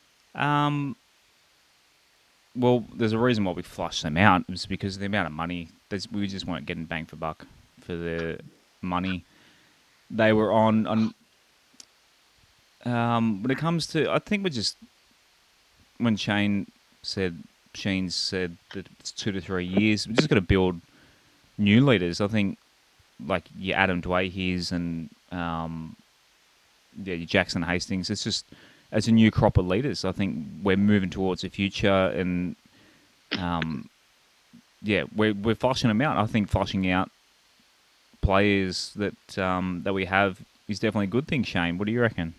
Well, there's a reason why we flushed them out. It was because of the amount of money. We just weren't getting bang for buck for the money they were on. When it comes to, I think we're just, when Shane said that it's 2 to 3 years, we just got to build new leaders. I think like your Adam Dwayhe's and your Jackson Hastings. It's just as a new crop of leaders. I think we're moving towards the future, and we're flushing them out. I think flushing out players that we have is definitely a good thing. Shane, what do you reckon?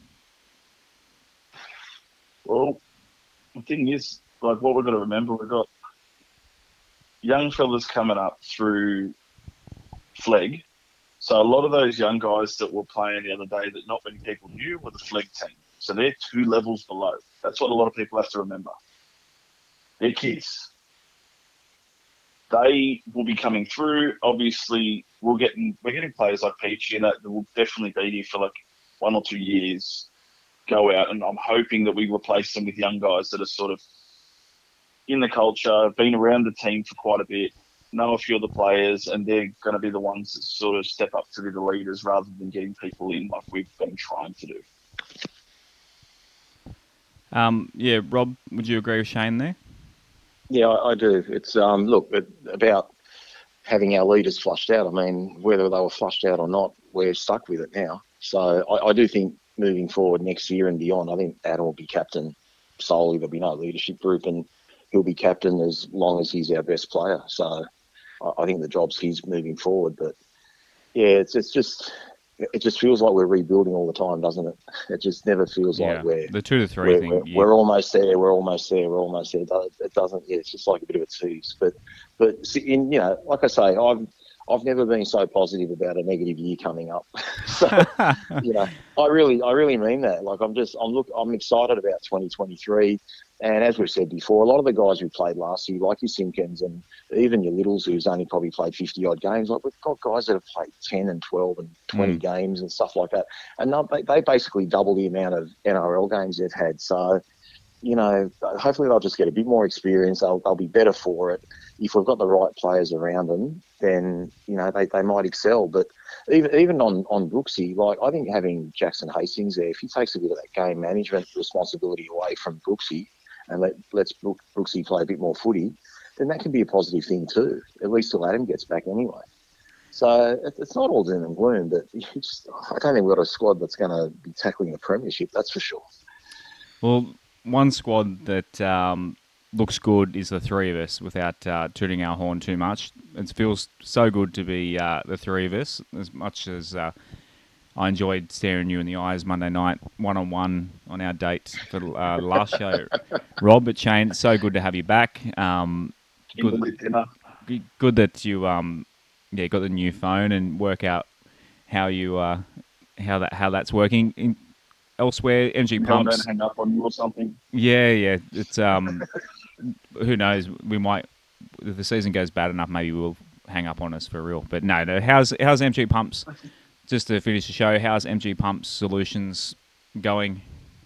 Well, the thing is, like, what we've got to remember, we've got young fellas coming up through Flegg. So a lot of those young guys that were playing the other day that not many people knew were the Flegg team. So they're 2 levels below. That's what a lot of people have to remember. They're kids. They will be coming through. Obviously, we're getting players like Peachy and that will definitely be here for like 1 or 2 years. Go out, and I'm hoping that we replace them with young guys that are sort of in the culture, been around the team for quite a bit, know a few of the players, and they're going to be the ones that sort of step up to be the leaders rather than getting people in like we've been trying to do. Rob, would you agree with Shane there? Yeah, I do. It's about having our leaders flushed out. I mean, whether they were flushed out or not, we're stuck with it now. So I do think moving forward next year and beyond, I think Adam will be captain solely. There'll be no leadership group, and he'll be captain as long as he's our best player. So I think the job's his moving forward. But yeah, it just feels like we're rebuilding all the time, doesn't it? It just never feels like we're the 2 to 3 thing. We're almost there. We're almost there. We're almost there. It doesn't. Yeah, it's just like a bit of a tease. But like I say, I've never been so positive about a negative year coming up. So I really mean that. Like I'm excited about 2023. And as we've said before, a lot of the guys who played last year, like your Simpkins and even your Littles, who's only probably played 50-odd games, like we've got guys that have played 10 and 12 and 20 games and stuff like that. And they basically double the amount of NRL games they've had. So, hopefully they'll just get a bit more experience. They'll be better for it. If we've got the right players around them, then, they might excel. But even on Brooksy, like I think having Jackson Hastings there, if he takes a bit of that game management responsibility away from Brooksy, and let's Brooksy play a bit more footy, then that can be a positive thing too, at least till Adam gets back anyway. So it's not all doom and gloom, but I don't think we've got a squad that's going to be tackling the premiership, that's for sure. Well, one squad that looks good is the 3 of us without tooting our horn too much. It feels so good to be the 3 of us, as much as I enjoyed staring you in the eyes Monday night, one-on-one on our date for the last show. Rob, but Shane, it's so good to have you back. Good that you got the new phone and work out how you how that's working. Elsewhere, MG Pumps. Don't hang up on you or something. Yeah. It's who knows? We might, if the season goes bad enough, maybe we'll hang up on us for real. But no. How's MG Pumps? Just to finish the show, how's MG Pumps Solutions going?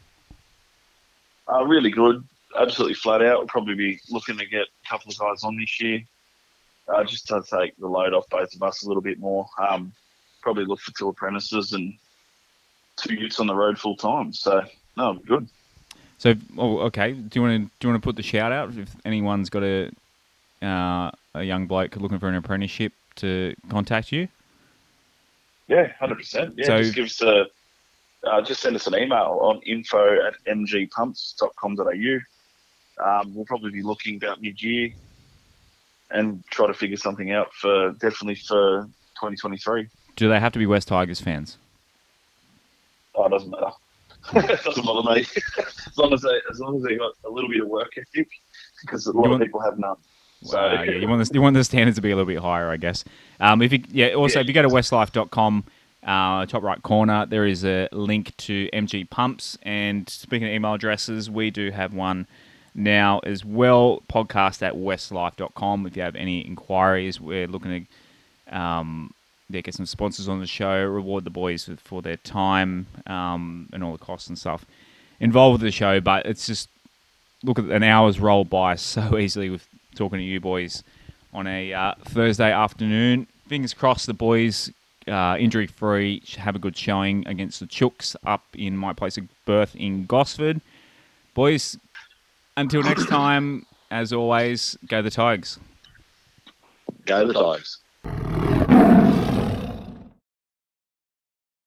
Really good. Absolutely flat out. We'll probably be looking to get a couple of guys on this year, just to take the load off both of us a little bit more. Probably look for 2 apprentices and 2 youths on the road full time. So no, good. So okay. Do you want to put the shout out if anyone's got a young bloke looking for an apprenticeship to contact you? Yeah, 100%. Yeah, so, just send us an email on info@mgpumps.com.au. We'll probably be looking about mid-year and try to figure something out definitely for 2023. Do they have to be West Tigers fans? Oh, it doesn't matter. It doesn't bother me. as long as they got a little bit of work ethic, because a lot of people have none. So you want the standards to be a little bit higher, I guess. If you go to westlife.com, top right corner, there is a link to MG Pumps. And speaking of email addresses, we do have one now as well, podcast@westlife.com. If you have any inquiries, we're looking to get some sponsors on the show, reward the boys for their time and all the costs and stuff involved with the show. But it's just, look at an hour's roll by so easily with talking to you boys on a Thursday afternoon. Fingers crossed the boys, injury-free, have a good showing against the Chooks up in my place of birth in Gosford. Boys, until next time, as always, go the Tigers. Go the Tigers.